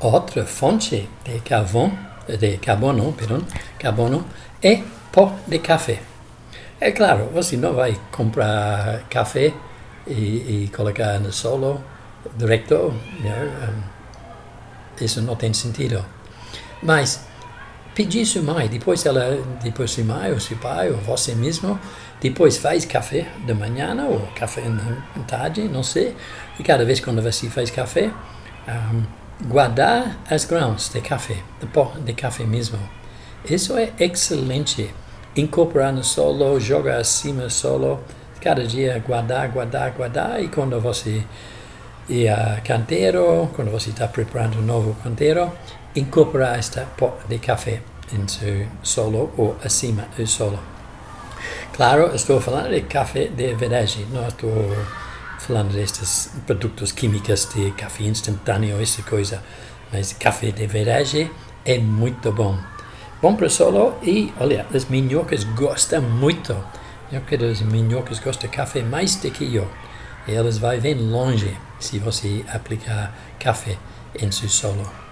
outra fonte de carbono é pó de café. É claro, você não vai comprar café e colocar no solo direto, isso não tem sentido. Mas pedir sua mãe, depois sua mãe ou seu pai ou você mesmo, depois faz café de manhã ou café de tarde, não sei, e cada vez quando você faz café, guardar as grãos de café, de pó de café mesmo. Isso é excelente. Incorporar no solo, jogar acima do solo, cada dia guardar, e quando você ir a canteiro, quando você está preparando um novo canteiro, incorporar este pó de café em seu solo ou acima do solo. Claro, estou falando de café de verdade, não estou falando destes produtos químicos de café instantâneo, essa coisa, mas café de verdade é muito bom. Bom para o solo e, olha, as minhocas gostam muito. Eu creio que as minhocas gostam de café mais do que eu. E elas vão bem longe se você aplicar café em seu solo.